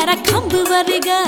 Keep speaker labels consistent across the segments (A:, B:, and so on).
A: यारा खंभ वर्गा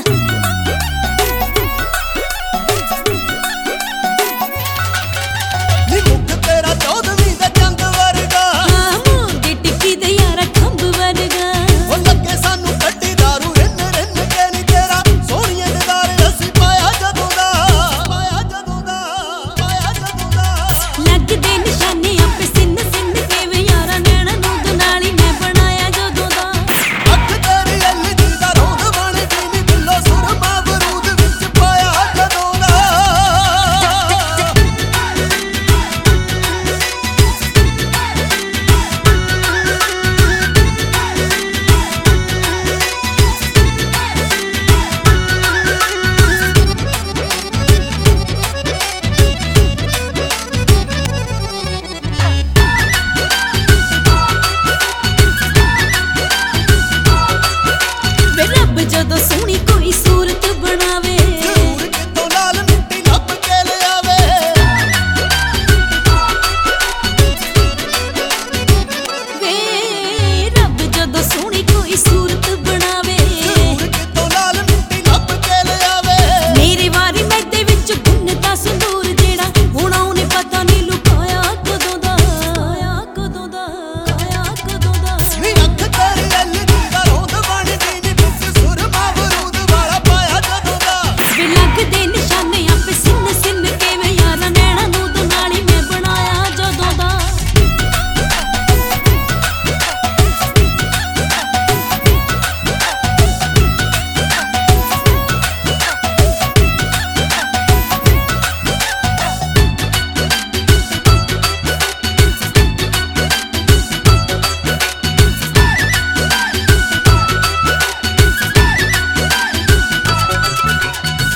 A: जदों सोहनी कोई सूरत बनावे कितों लाल मिट्टी नप के ले आवे वे रब जदों सोहनी कोई सूरत बनावे कितों लाल मिट्टी नप के ले आवे मेरी वारी मैदे विच गुन्नता संदूर जेड़ा हुण ओने पता नहीं लुकाया कदों दा कदों दा कदों दा नी अख तेरी अल्ली दा रोंद बनदी नी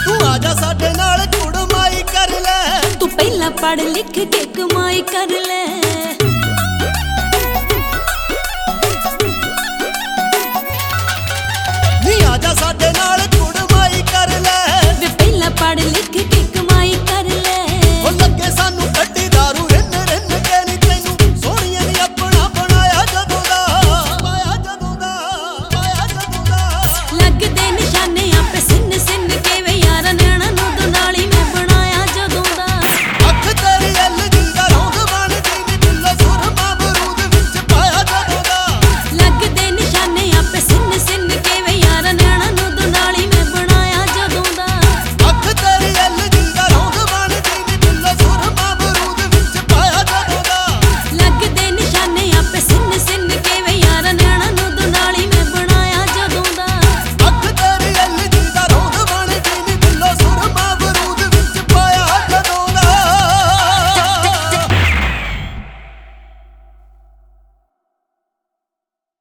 A: पढ़ लिख के कमाई कर ले।